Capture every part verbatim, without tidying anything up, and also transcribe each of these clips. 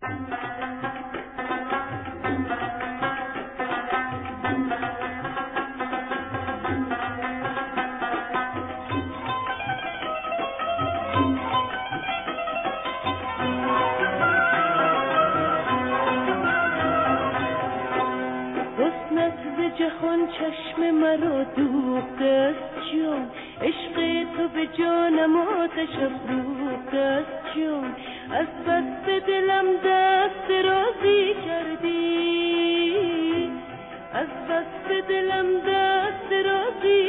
جهان چشم مرا دوخته است جان، عشق تو به جانم آتش افروخته است جان. از دست دلم دست درازی کردی، از دست دلم دست درازی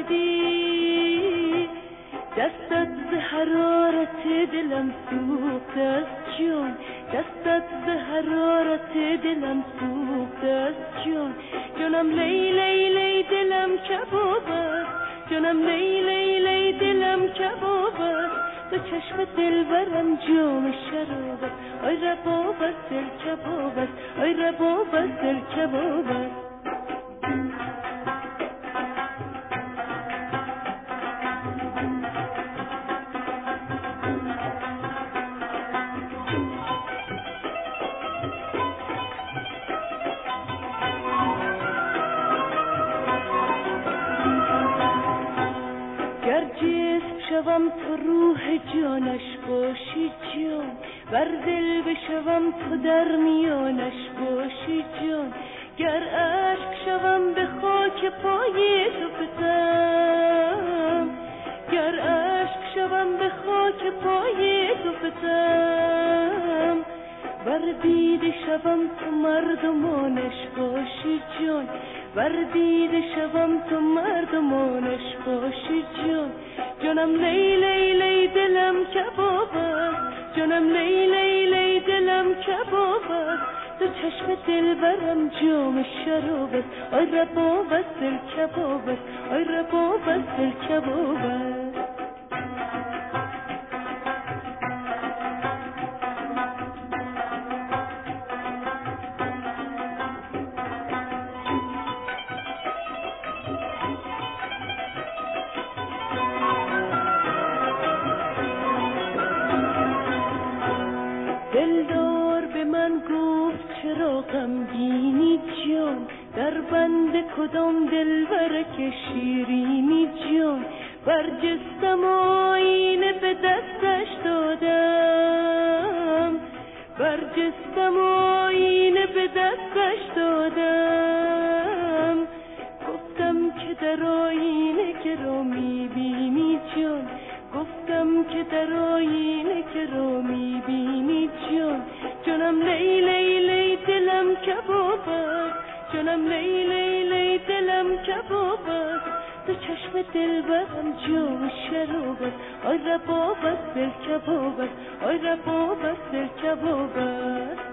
کردی. دستت ز حرارت دلم سوخته است جان، دستت ز حرارت دلم سوخته است جان. جانم لی لی لی دلم کباب است، جانم لی لی لی دلم کباب است. تو چشم دلبرم جام شراب است، آی رباب است دل کباب است، آی رباب است دل کباب است. شوم تو روح جانش باشی جان، بر دل بشوم تو در میانش باشی جان. گر عشق شوم به خاک پای تو فتم، گر عشق شوم به خاک پای تو فتم. بر دیده شوم تو مردمانش باشی جان، بر دیده شوم تو مردمانش باشی جان. جانم لی لی لی دلم کباب است، جانم لی لی لی دلم کباب است. تو چشم دلبرم جام شراب است، آی رباب است دل کباب است، آی رباب است دل کباب است. دلدار به من گفت چرا غمگینی جان، در بند کدام دلبرک شیرینی جان. برجستم آینه به دستش دادم، برجستم آینه به دستش دادم. گفتم که در آینه که را میبینی جان، گفتم که در آینه که را میبینی جان. جانم لی لی لی دلم کباب است، جانم لی لی لی دلم کباب است. تو چشم دلبرم جام شراب است، آی رباب است دل کباب است، آی رباب است دل کباب است.